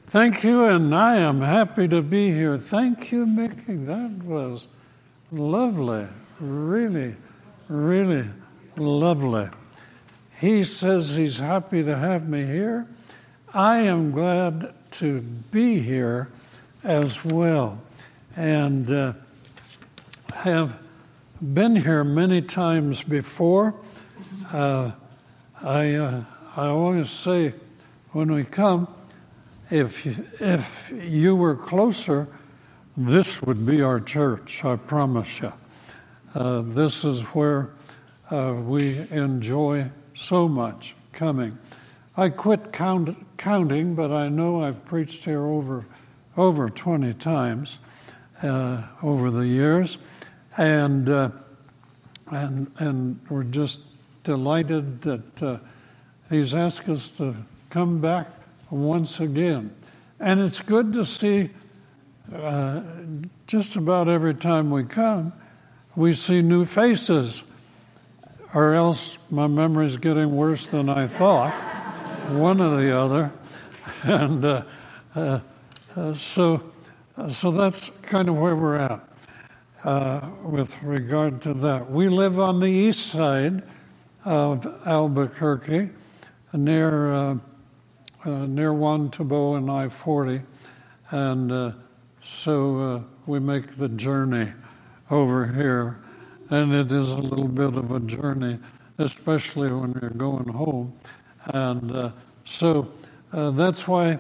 Thank you, and I am happy to be here. Thank you, Mickey. That was lovely. Really, really lovely. He says he's happy to have me here. I am glad to be here as well, and have been here many times before. I always say when we come, if you were closer, this would be our church, I promise you. This is where we enjoy so much coming. I quit counting, but I know I've preached here over 20 times over the years, and we're just delighted that he's asked us to come back once again. And it's good to see just about every time we come, we see new faces, or else my memory's getting worse than I thought, one or the other. And so that's kind of where we're at with regard to that. We live on the east side of Albuquerque, near Juan Tabo and I-40, and so we make the journey over here, and it is a little bit of a journey, especially when you're going home, and so that's why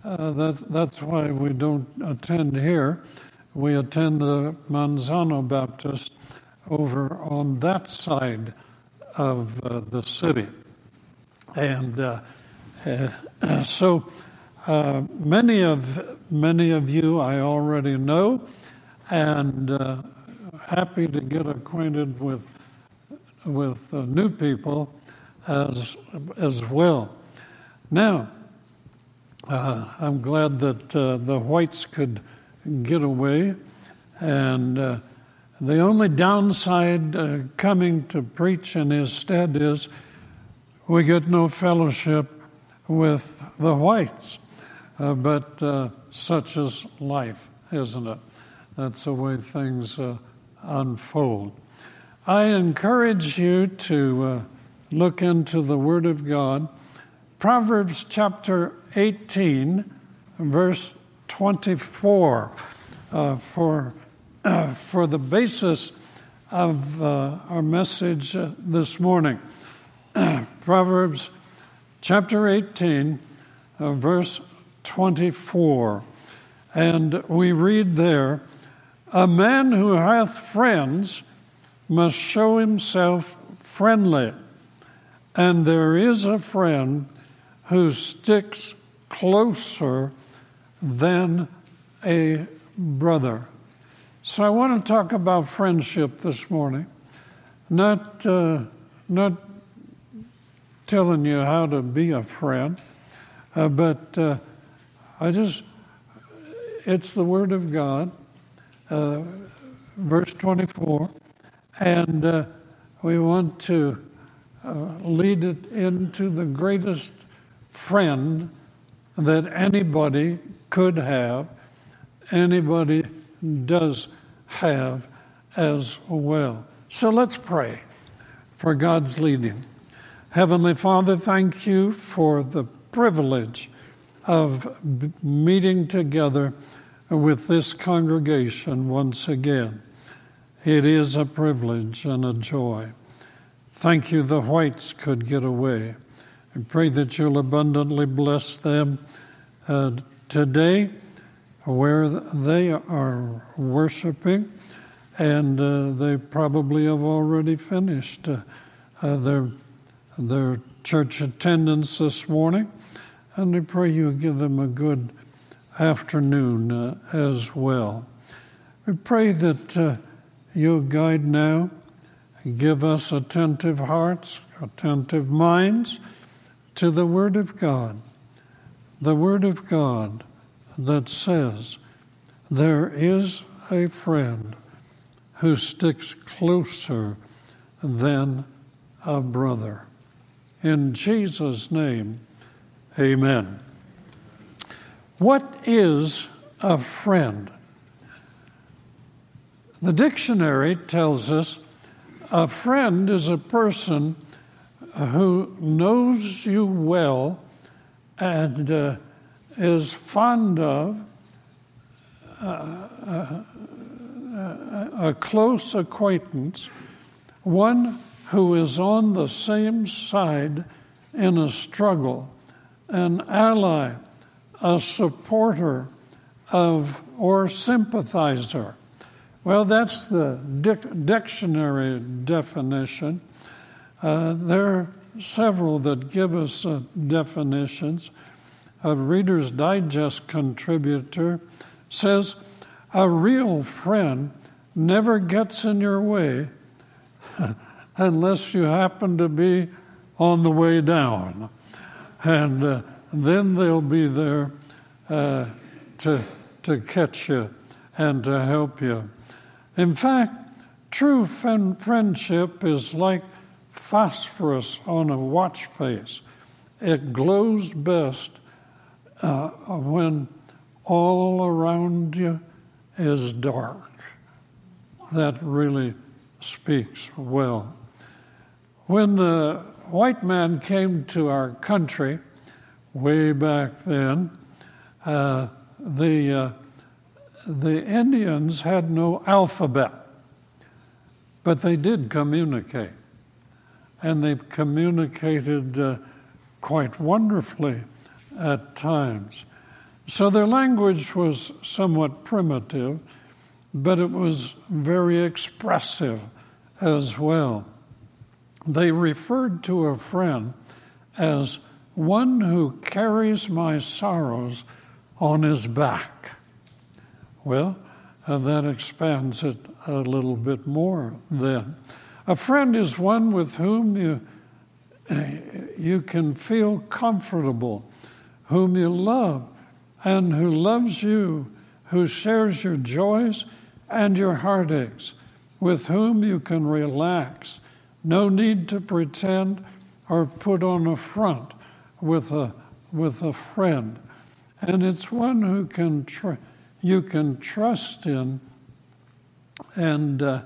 we don't attend here. We attend the Manzano Baptist over on that side of the city, and so many of you I already know, and happy to get acquainted with new people as well. Now, I'm glad that the Whites could get away, and the only downside coming to preach in his stead is we get no fellowship with the Whites, but such is life, isn't it? That's the way things unfold. I encourage you to look into the Word of God. Proverbs chapter 18, verse 24, for the basis of our message this morning. Proverbs chapter 18, verse 24. And we read there, "A man who hath friends must show himself friendly, and there is a friend who sticks closer than a brother." So I want to talk about friendship this morning, not telling you how to be a friend, but it's the Word of God, verse 24, and we want to lead it into the greatest friend that anybody could have, anybody does have as well. So let's pray for God's leading. Heavenly Father, thank you for the privilege of meeting together with this congregation once again. It is a privilege and a joy. Thank you the Whites could get away. I pray that you'll abundantly bless them today where they are worshiping, and they probably have already finished their church attendance this morning, and I pray you give them a good afternoon as well. We pray that you'll guide now, give us attentive hearts, attentive minds to the Word of God that says there is a friend who sticks closer than a brother. In Jesus' name, amen. What is a friend? The dictionary tells us a friend is a person who knows you well and is fond of a close acquaintance, one who is on the same side in a struggle, an ally, a supporter of or sympathizer. Well, that's the dictionary definition. There are several that give us definitions. A Reader's Digest contributor says, a real friend never gets in your way unless you happen to be on the way down. And then they'll be there to catch you and to help you. In fact, true friendship is like phosphorus on a watch face. It glows best when all around you is dark. That really speaks well. When the white man came to our country way back then, the Indians had no alphabet, but they did communicate. And they communicated quite wonderfully at times. So their language was somewhat primitive, but it was very expressive as well. They referred to a friend as one who carries my sorrows on his back. Well, that expands it a little bit more then. A friend is one with whom you can feel comfortable, whom you love, and who loves you, who shares your joys and your heartaches, with whom you can relax. No need to pretend or put on a front with a friend. And it's one who you can trust in and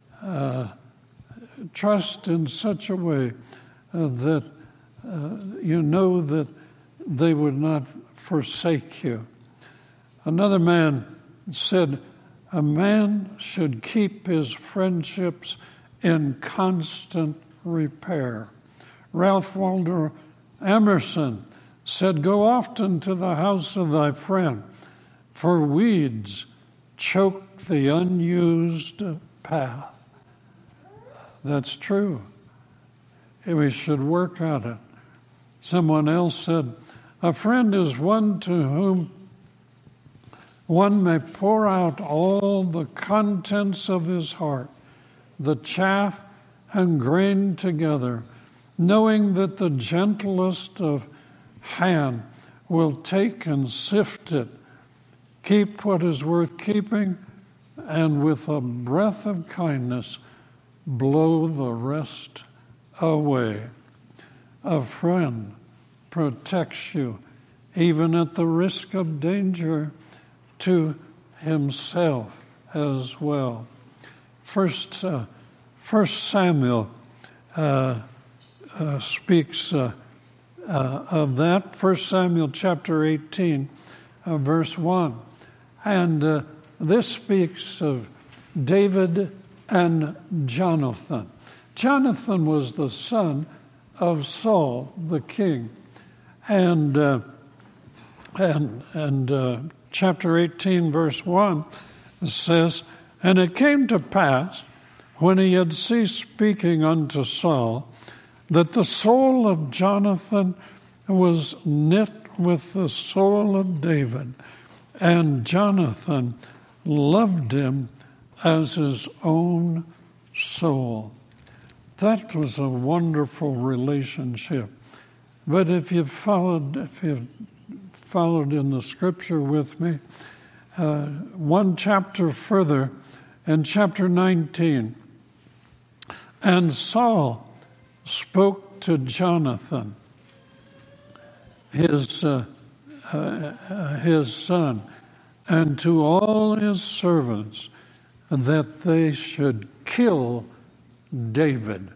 trust in such a way that you know that they would not forsake you. Another man said, a man should keep his friendships in constant repair. Ralph Waldo Emerson said, go often to the house of thy friend, for weeds choke the unused path. That's true. We should work at it. Someone else said, a friend is one to whom one may pour out all the contents of his heart, the chaff and grain together, knowing that the gentlest of hand will take and sift it, keep what is worth keeping, and with a breath of kindness blow the rest away. A friend protects you, even at the risk of danger to himself as well. First Samuel speaks of that. 1 Samuel chapter 18, verse 1. And this speaks of David and Jonathan. Jonathan was the son of Saul, the king. And chapter 18, verse 1 says, and it came to pass, when he had ceased speaking unto Saul, that the soul of Jonathan was knit with the soul of David, and Jonathan loved him as his own soul. That was a wonderful relationship. But if you've followed in the scripture with me, one chapter further, in chapter 19, and Saul spoke to Jonathan, his his son, and to all his servants, that they should kill David.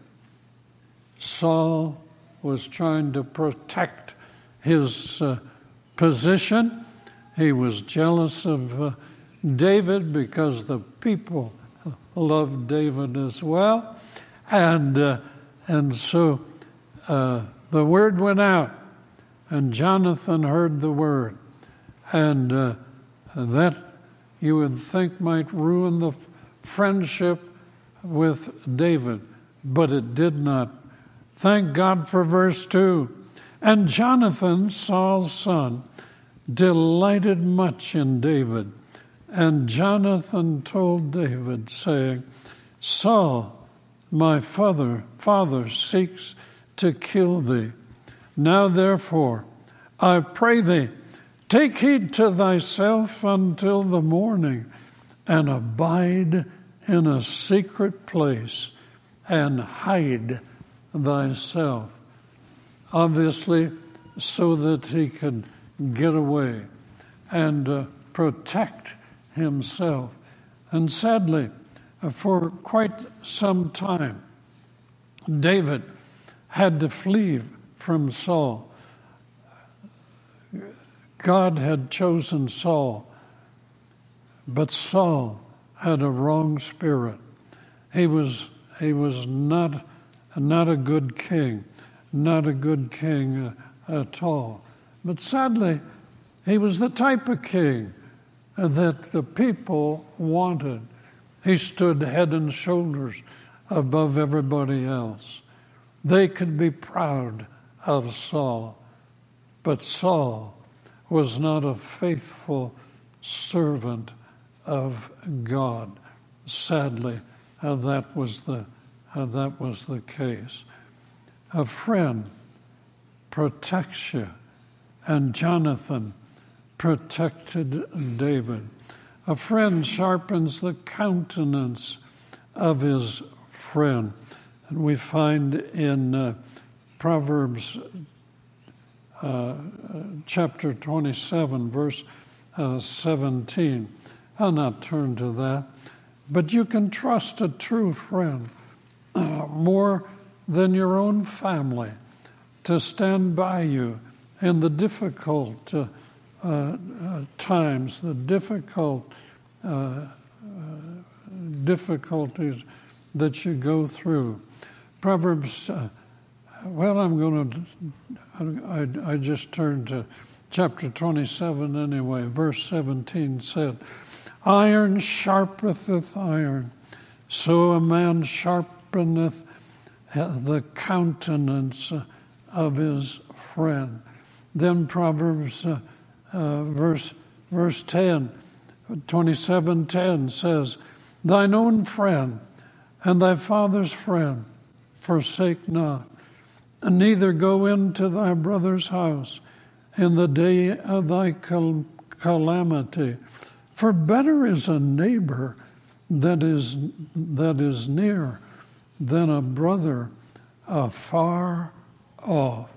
Saul was trying to protect his position. He was jealous of David because the people loved David as well. And so the word went out, and Jonathan heard the word. And that you would think might ruin the friendship with David, but it did not. Thank God for verse 2. And Jonathan, Saul's son, delighted much in David. And Jonathan told David, saying, Saul, my father seeks to kill thee. Now therefore, I pray thee, take heed to thyself until the morning, and abide in a secret place, and hide thyself. Obviously, so that he could get away and protect himself. And sadly, for quite some time, David had to flee from Saul. God had chosen Saul, but Saul had a wrong spirit. He was not a good king, at all. But sadly, he was the type of king that the people wanted. He stood head and shoulders above everybody else. They could be proud of Saul, but Saul was not a faithful servant of God. Sadly, that was the case. A friend protects you, and Jonathan protected David. A friend sharpens the countenance of his friend. And we find in Proverbs chapter 27, verse 17. I'll not turn to that. But you can trust a true friend more than your own family to stand by you in the difficult times, the difficulties that you go through. Proverbs, I just turned to chapter 27 anyway. Verse 17 said, Iron sharpeneth iron, so a man sharpeneth the countenance of his friend. Then Proverbs verse 10, 27:10 says, Thine own friend and thy father's friend forsake not, and neither go into thy brother's house in the day of thy calamity. For better is a neighbor that is near than a brother afar off.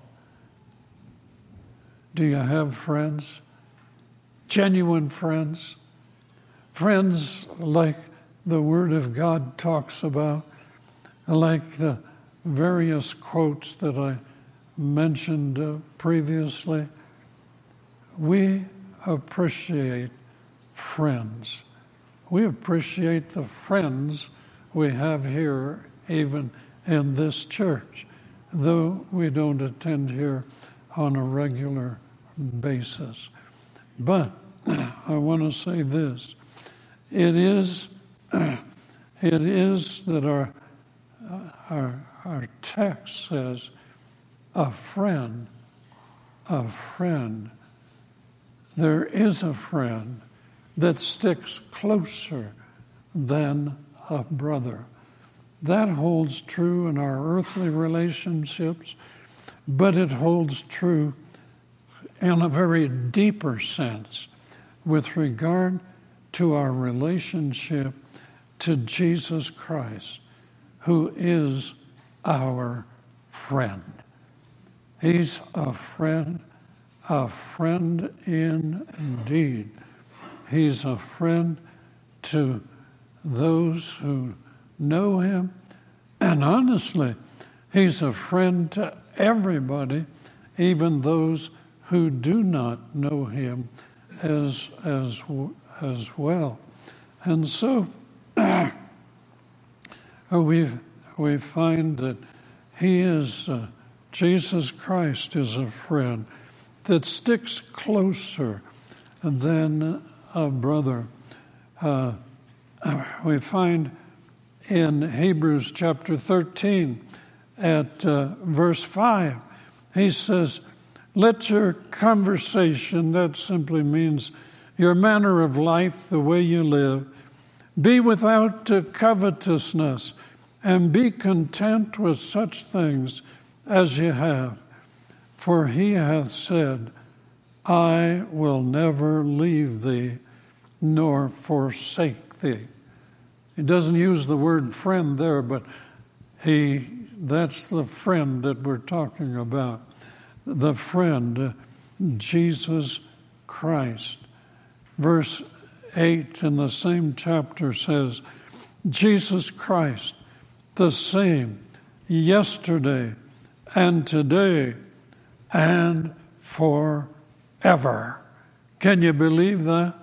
Do you have friends? Genuine friends? Friends like the Word of God talks about, like the various quotes that I mentioned previously. We appreciate friends. We appreciate the friends we have here, even in this church, though we don't attend here on a regular basis. But I want to say this. It is that our text says a friend. There is a friend that sticks closer than a brother. That holds true in our earthly relationships, but it holds true in a very deeper sense with regard to our relationship to Jesus Christ, who is our friend. He's a friend a friend indeed. He's a friend to those who know him. And honestly, he's a friend to everybody, even those who do not know him as well. And so we find that Jesus Christ is a friend that sticks closer than a brother. We find in Hebrews chapter 13 at verse 5, he says, let your conversation, that simply means your manner of life, the way you live, be without covetousness, and be content with such things as you have. For he hath said, I will never leave thee nor forsake thee. He doesn't use the word friend there, but that's the friend that we're talking about. The friend, Jesus Christ. Verse 8 in the same chapter says, Jesus Christ, the same yesterday and today and forever. Can you believe that?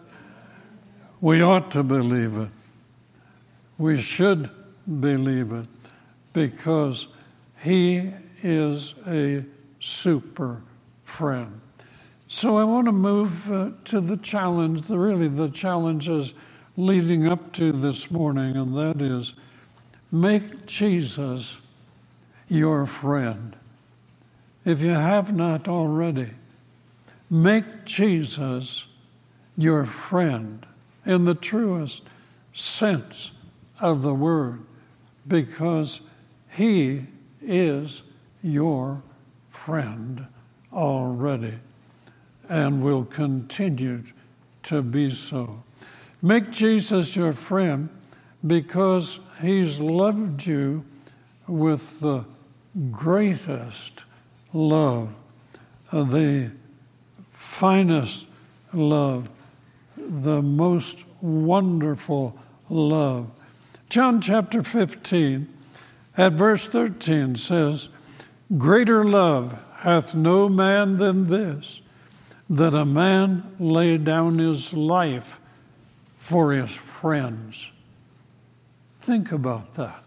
We ought to believe it. We should believe it because he is a super friend. So I want to move to the challenge, the challenges leading up to this morning, and that is, make Jesus your friend. If you have not already, make Jesus your friend in the truest sense of the word, because he is your friend already and will continue to be so. Make Jesus your friend because he's loved you with the greatest love, the finest love, the most wonderful love. John chapter 15 at verse 13 says, greater love hath no man than this, that a man lay down his life for his friends. Think about that.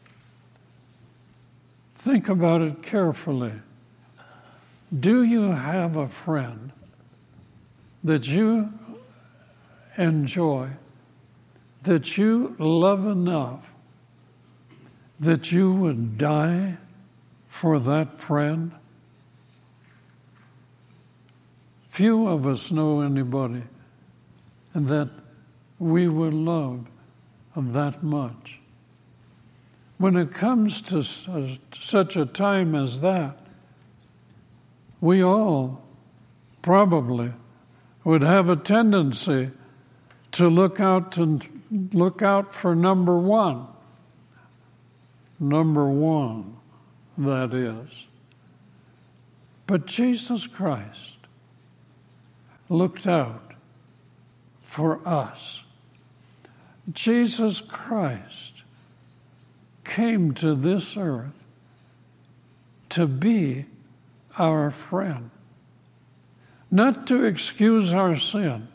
Think about it carefully. Do you have a friend that you enjoy, that you love enough, that you would die for that friend? Few of us know anybody that we would love that much. When it comes to such a time as that, we all probably would have a tendency to look out for number one. Number one, that is. But Jesus Christ looked out for us. Jesus Christ came to this earth to be our friend, not to excuse our sin,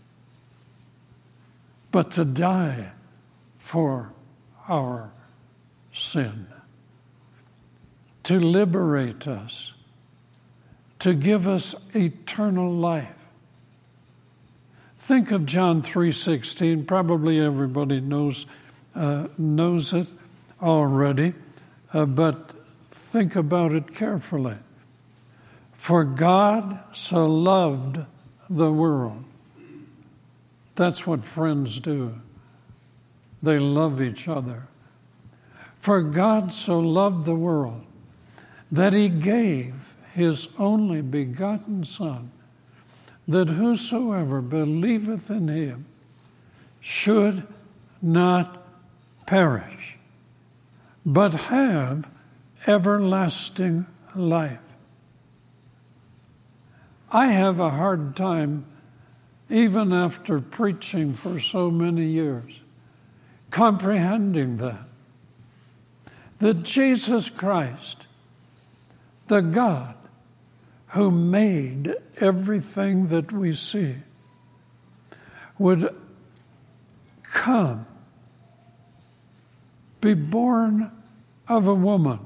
but to die for our sin, to liberate us, to give us eternal life. Think of John 3:16. Probably everybody knows it already, but think about it carefully. For God so loved the world. That's what friends do. They love each other. For God so loved the world that he gave his only begotten Son, that whosoever believeth in him should not perish, but have everlasting life. I have a hard time, even after preaching for so many years, comprehending that Jesus Christ, the God who made everything that we see, would come, be born of a woman,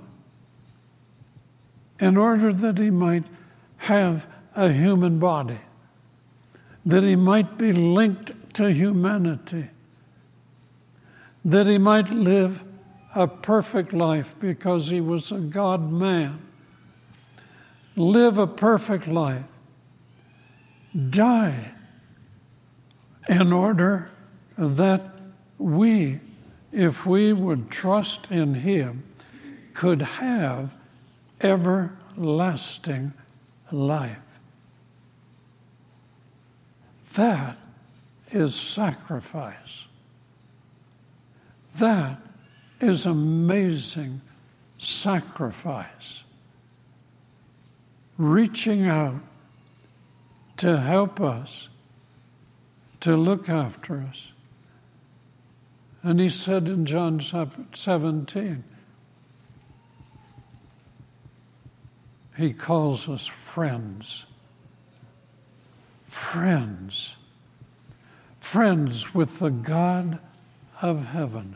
in order that he might have a human body, that he might be linked to humanity, that he might live a perfect life because he was a God-man, live a perfect life, die in order that we, if we would trust in him, could have everlasting life. That is sacrifice. That is amazing sacrifice. Reaching out to help us, to look after us. And he said in John 17, he calls us friends. Friends. Friends with the God of heaven.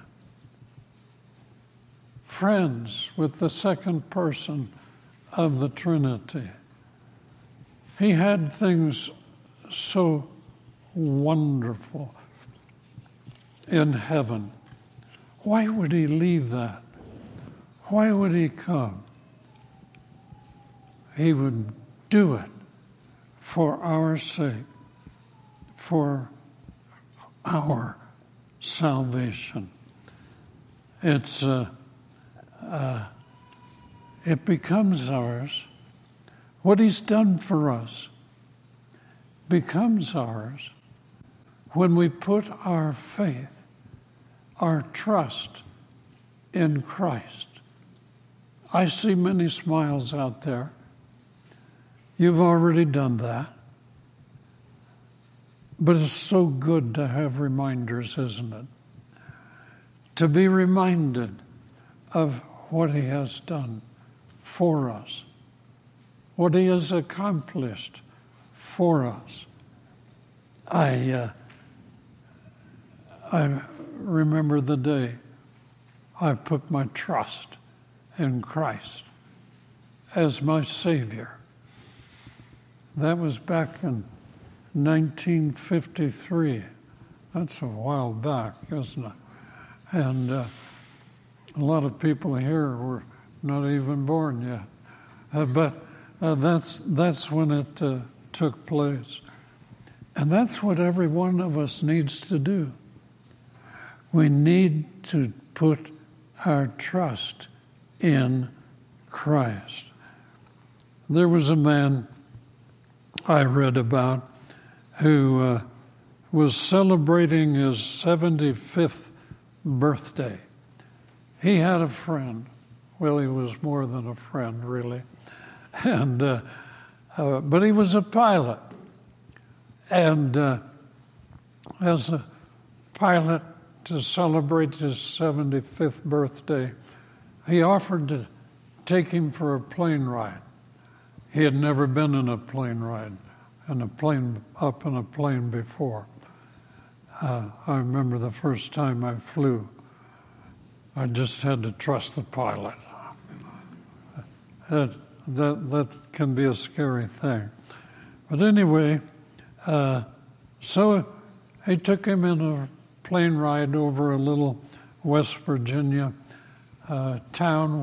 Friends with the second person of the Trinity. He had things so wonderful in heaven. Why would he leave that? Why would he come? He would do it for our sake, for our salvation. It becomes ours. What he's done for us becomes ours when we put our faith, our trust in Christ. I see many smiles out there. You've already done that. But it's so good to have reminders, isn't it? To be reminded of what he has done for us, what he has accomplished for us. I remember the day I put my trust in Christ as my Savior. That was back in 1953. That's a while back, isn't it? And a lot of people here were not even born yet. But that's when it took place. And that's what every one of us needs to do. We need to put our trust in Christ. There was a man I read about who was celebrating his 75th birthday. He had a friend. Well, he was more than a friend, really. And but he was a pilot. And as a pilot, to celebrate his 75th birthday, he offered to take him for a plane ride. He had never been in a plane ride, up in a plane before. I remember the first time I flew, I just had to trust the pilot. That can be a scary thing. But anyway, so he took him in a plane ride over a little West Virginia town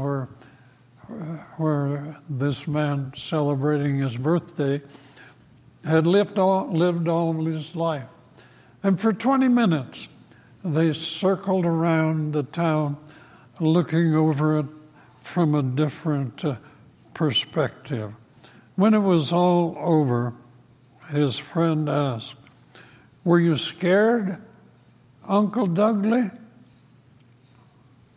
where this man celebrating his birthday had lived all of his life. And for 20 minutes, they circled around the town, looking over it from a different perspective. When it was all over, his friend asked, "Were you scared, Uncle Dudley?"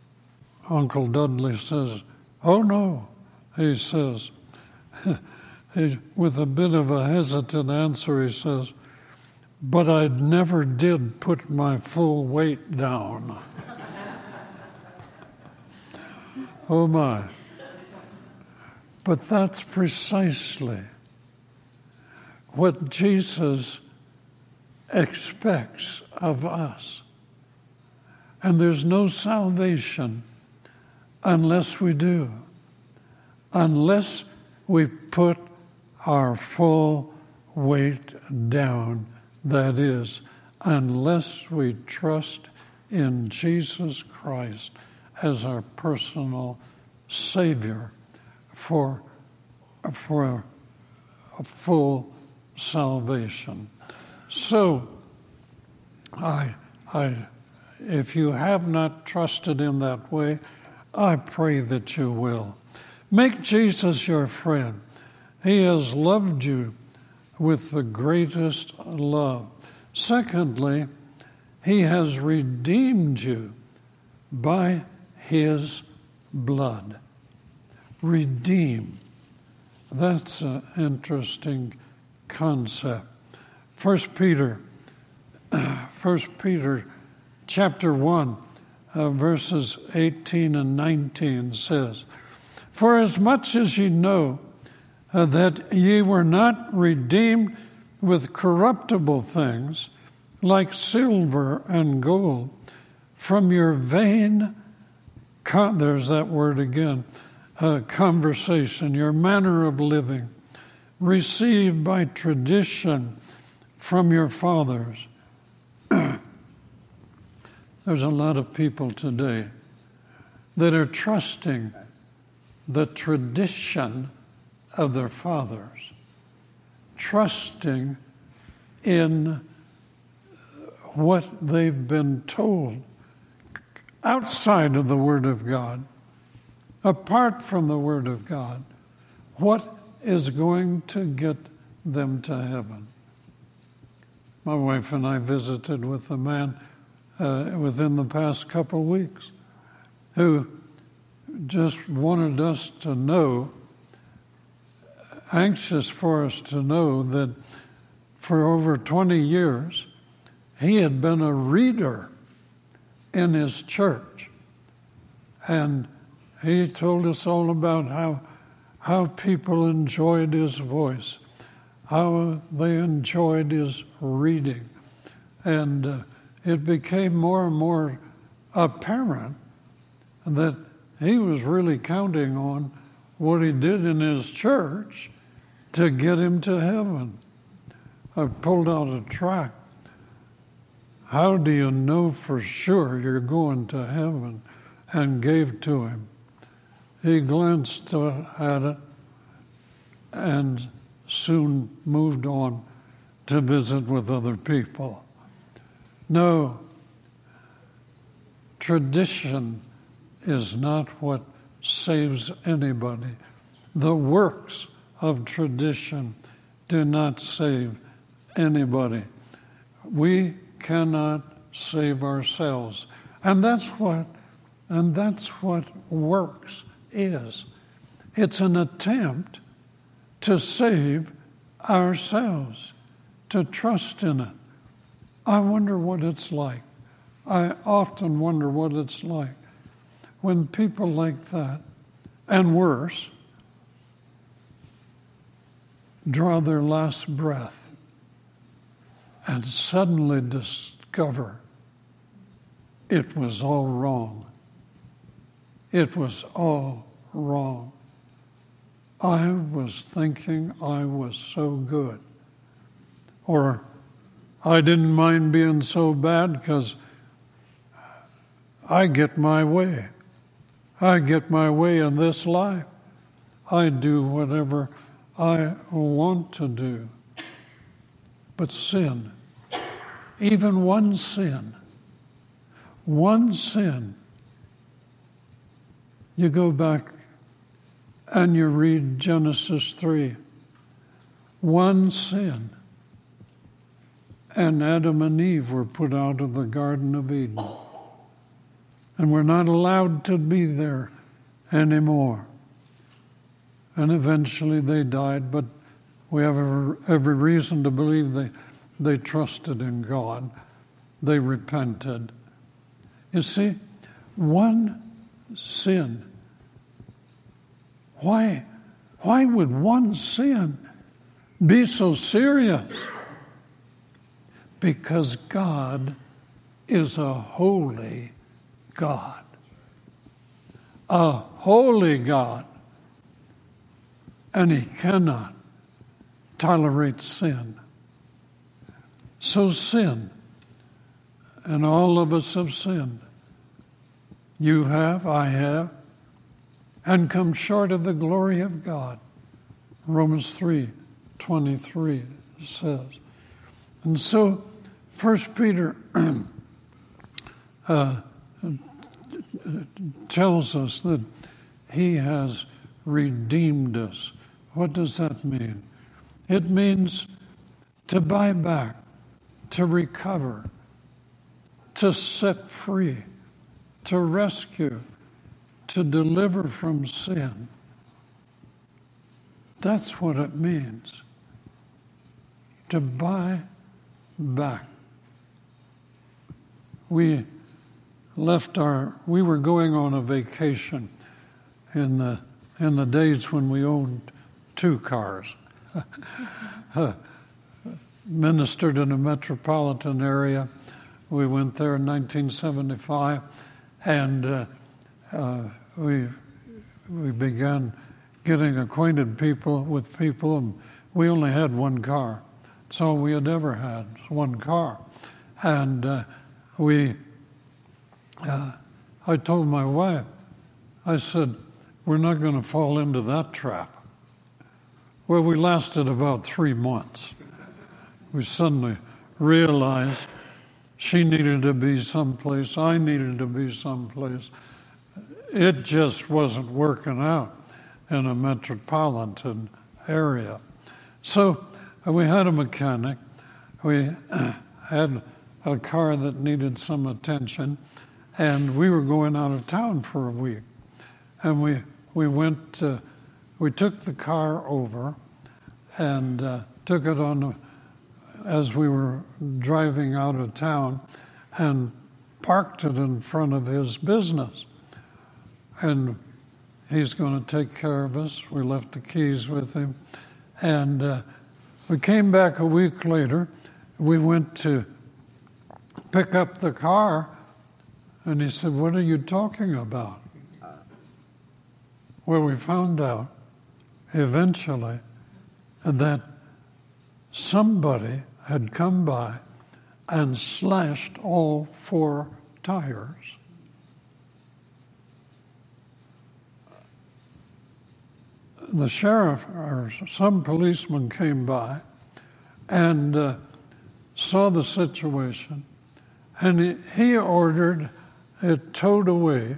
Uncle Dudley says, "Oh no," he says. with a bit of a hesitant answer, he says, "But I never did put my full weight down." Oh my. But that's precisely what Jesus expects of us. And there's no salvation unless we do. Unless we put our full weight down. That is, unless we trust in Jesus Christ as our personal Savior for a full salvation. So, if you have not trusted in that way, I pray that you will. Make Jesus your friend. He has loved you with the greatest love. Secondly, he has redeemed you by his blood. Redeem. That's an interesting concept. 1 Peter chapter 1, verses 18 and 19 says, "For as much as ye know that ye were not redeemed with corruptible things, like silver and gold, from your vain," there's that word again, conversation, your manner of living, received by tradition from your fathers. There's a lot of people today that are trusting the tradition of their fathers, trusting in what they've been told outside of the Word of God, apart from the Word of God, what is going to get them to heaven. My wife and I visited with a man within the past couple of weeks who just wanted us to know, anxious for us to know, that for over 20 years he had been a reader in his church. And he told us all about how people enjoyed his voice, how they enjoyed his reading. And it became more and more apparent that he was really counting on what he did in his church to get him to heaven. I pulled out a tract. "How do you know for sure you're going to heaven?" and gave to him. He glanced at it and soon moved on to visit with other people. No, tradition is not what saves anybody. The works of tradition do not save anybody. We cannot save ourselves. And that's what works is. It's an attempt to save ourselves, to trust in it. I wonder what it's like. I often wonder what it's like when people like that, and worse, draw their last breath and suddenly discover it was all wrong. It was all wrong. I was thinking I was so good. Or I didn't mind being so bad because I get my way. I get my way in this life. I do whatever I want to do. But sin, even one sin, you go back and you read Genesis 3. One sin, and Adam and Eve were put out of the Garden of Eden. And were not allowed to be there anymore. And eventually they died, but We have every reason to believe they trusted in God. They repented. You see, one sin. Why would one sin be so serious? Because God is a holy God. A holy God. And He cannot tolerate sin. So sin, and all of us have sinned. You have, I have, and come short of the glory of God. Romans 3:23 says. And so 1 Peter tells us that He has redeemed us. What does that mean? It means to buy back, to recover, to set free, to rescue, to deliver from sin. That's what it means. To buy back. We were going on a vacation in the days when we owned 2 cars. Ministered in a metropolitan area. We went there in 1975, and we began getting acquainted with people, and we only had 1 car. That's all we had ever had, 1 car. And I told my wife, I said, we're not going to fall into that trap. Well, we lasted about 3 months. We suddenly realized she needed to be someplace, I needed to be someplace. It just wasn't working out in a metropolitan area. So we had a mechanic. We had a car that needed some attention, and we were going out of town for a week. And we took the car over and took it on as we were driving out of town and parked it in front of his business. And he's going to take care of us. We left the keys with him. And we came back a week later. We went to pick up the car, and he said, "What are you talking about?" Well, we found out eventually that somebody had come by and slashed all 4 tires. The sheriff or some policeman came by and saw the situation, and he ordered it towed away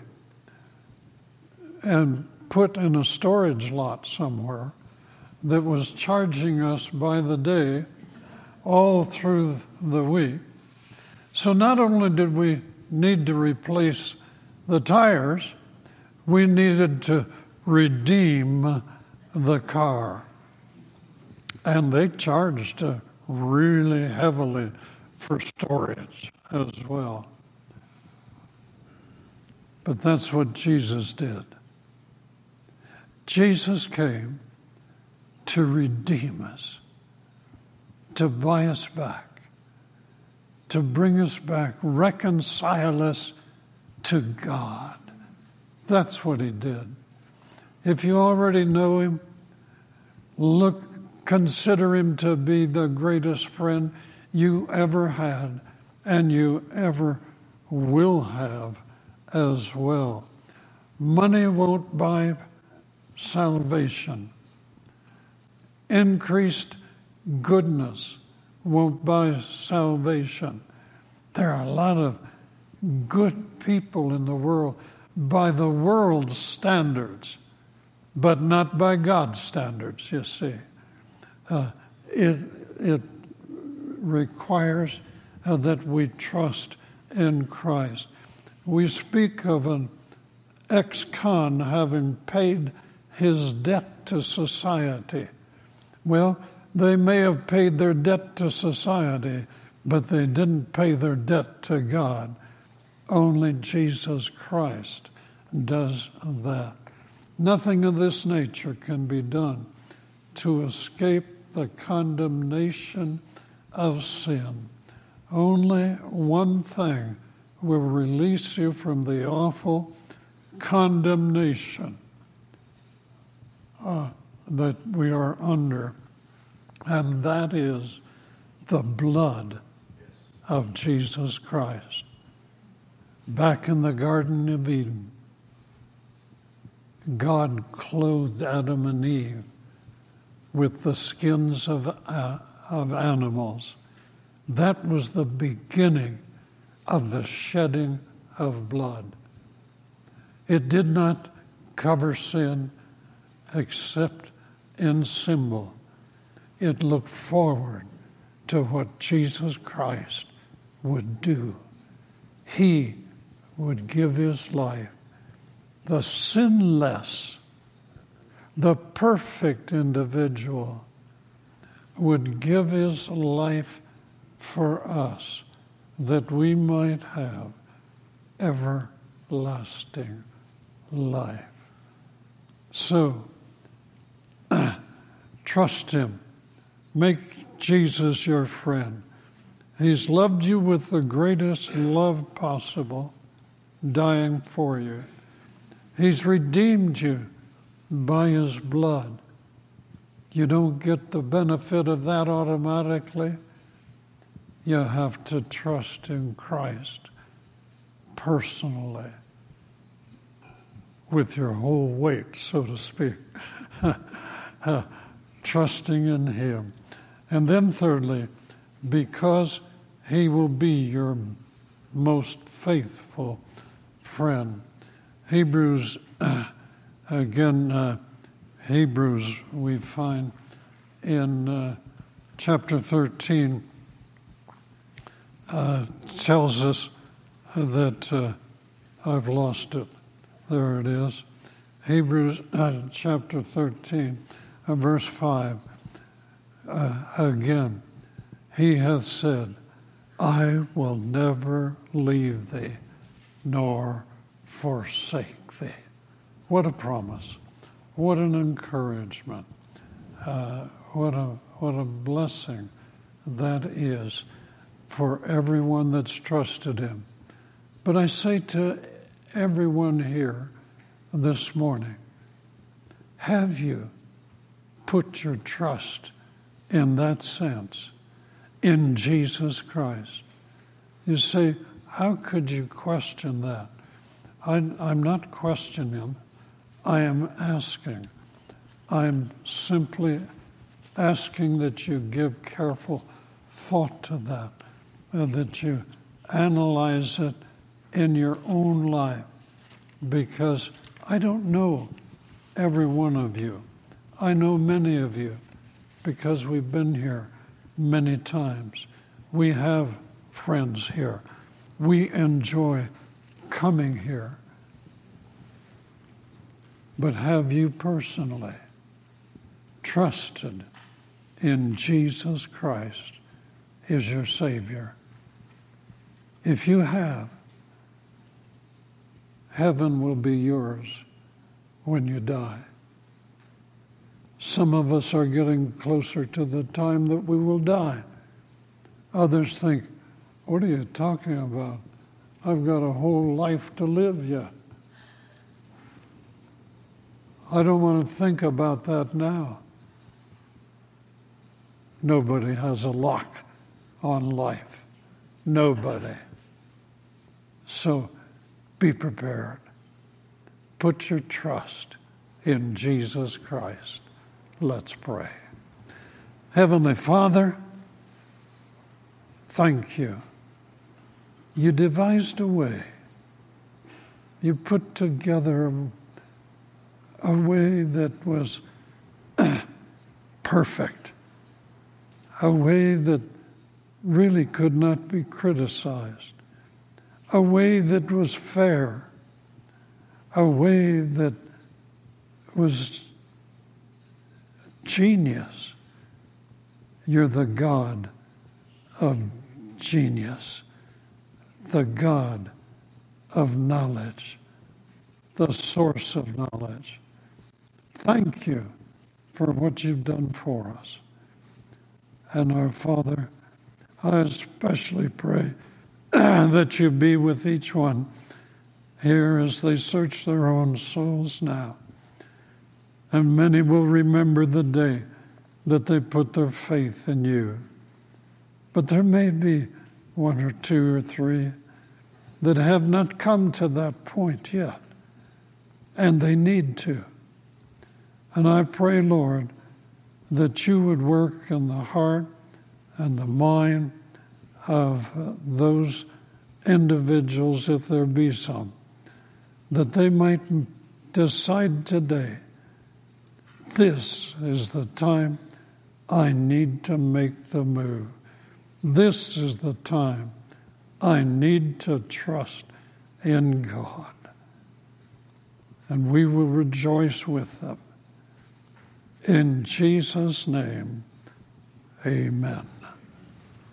and put in a storage lot somewhere that was charging us by the day all through the week. So not only did we need to replace the tires, we needed to redeem the car. And they charged really heavily for storage as well. But that's what Jesus did. Jesus came to redeem us, to buy us back, to bring us back, reconcile us to God. That's what He did. If you already know Him, consider Him to be the greatest friend you ever had and you ever will have as well. Money won't buy salvation. Increased goodness won't buy salvation. There are a lot of good people in the world by the world's standards, but not by God's standards, you see. It requires that we trust in Christ. We speak of an ex-con having paid his debt to society. Well, they may have paid their debt to society, but they didn't pay their debt to God. Only Jesus Christ does that. Nothing of this nature can be done to escape the condemnation of sin. Only one thing will release you from the awful condemnation that we are under, and that is the blood of Jesus Christ. Back in the Garden of Eden, God clothed Adam and Eve with the skins of animals. That was the beginning of the shedding of blood. It did not cover sin except in symbol. It looked forward to what Jesus Christ would do. He would give his life. The sinless, the perfect individual would give his life for us that we might have everlasting life. So, trust him. Make Jesus your friend. He's loved you with the greatest love possible, dying for you. He's redeemed you by his blood. You don't get the benefit of that automatically. You have to trust in Christ personally, with your whole weight, so to speak. Trusting in him. And then thirdly, because he will be your most faithful friend. Hebrews, Hebrews we find in chapter 13 tells us that I've lost it. There it is. Hebrews chapter 13, verse 5. Again, he hath said, I will never leave thee nor forsake thee. What a promise. What an encouragement. What a blessing that is for everyone that's trusted him. But I say to everyone here this morning, have you put your trust in that sense in Jesus Christ? You say, how could you question that? I'm not questioning. I am asking. I'm simply asking that you give careful thought to that, that you analyze it in your own life, because I don't know every one of you. I know many of you because we've been here many times. We have friends here. We enjoy coming here. But have you personally trusted in Jesus Christ as your Savior? If you have, heaven will be yours when you die. Some of us are getting closer to the time that we will die. Others think, what are you talking about? I've got a whole life to live yet. I don't want to think about that now. Nobody has a lock on life. Nobody. So be prepared. Put your trust in Jesus Christ. Let's pray. Heavenly Father, thank you. You devised a way. You put together a way that was perfect, a way that really could not be criticized, a way that was fair, a way that was genius, You're the God of genius, the God of knowledge, the source of knowledge. Thank you for what you've done for us. And our Father, I especially pray that you be with each one here as they search their own souls now. And many will remember the day that they put their faith in you. But there may be one or two or three that have not come to that point yet, and they need to. And I pray, Lord, that you would work in the heart and the mind of those individuals, if there be some, that they might decide today, this is the time I need to make the move. This is the time I need to trust in God. And we will rejoice with them. In Jesus' name, amen.